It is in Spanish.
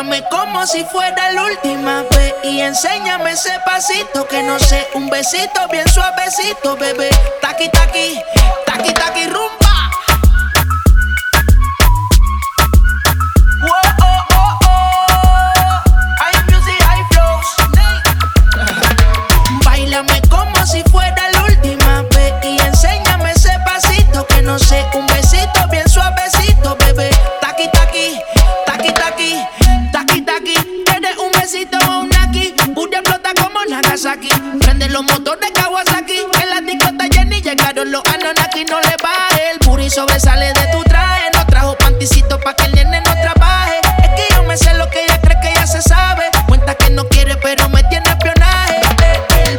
Báilame como si fuera la última vez y enséñame ese pasito que no sé, un besito bien suavecito, bebé. Taqui, taqui, taqui, taqui, rumba. Báilame como si fuera la última vez y enséñame ese pasito que no sé, un besito bien suavecito, bebé. Taqui, taqui, taqui, taqui, taqui, taqui. ¿Quieres un besito o un aquí? Booty explota como Nagasaki. Prende los motores Kawasaki. En la discota Jenny llegaron los Anunnaki. No le baje, el booty sobresale de